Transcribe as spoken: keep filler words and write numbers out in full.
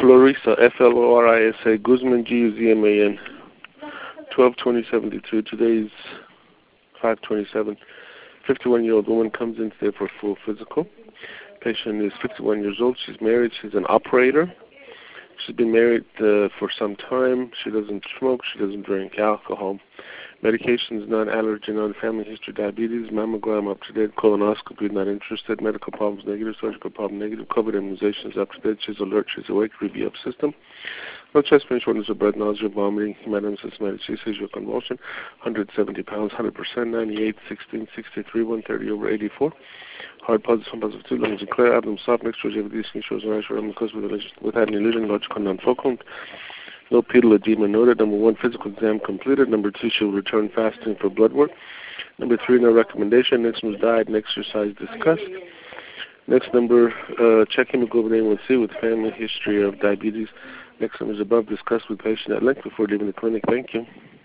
Florisa, F L O R I S A, Guzman, G U Z M A N, twelve twenty seventy-two. Today is five twenty-seven. fifty-one-year-old woman comes in today for a full physical. Patient is fifty-one years old. She's married. She's an operator. She's been married uh, for some time. She doesn't smoke. She doesn't drink alcohol. Medications, non-allergen, non-family history, diabetes, mammogram up to date, colonoscopy, not interested, medical problems negative, surgical problem negative, COVID immunizations up to date. She's alert. She's awake. Review up system. No chest pain, shortness of breath, nausea, vomiting, hematemesis, systematic seizure, convulsion. one hundred seventy pounds, one hundred percent, ninety-eight, sixteen, sixty-three, one thirty over eighty-four. Heart positive, one positive two, lungs are clear, abdomen soft, mixture of J V D, skin shows, and rash, because with relation with any lesion, logical non-focal. No pedal edema noted. Number one, physical exam completed. Number two, she'll return fasting for blood work. Number three, no recommendation. Next was diet and exercise discussed. Next number, uh, check hemoglobin A one C with family history of diabetes. Next number is above discussed with patient at length before leaving the clinic. Thank you.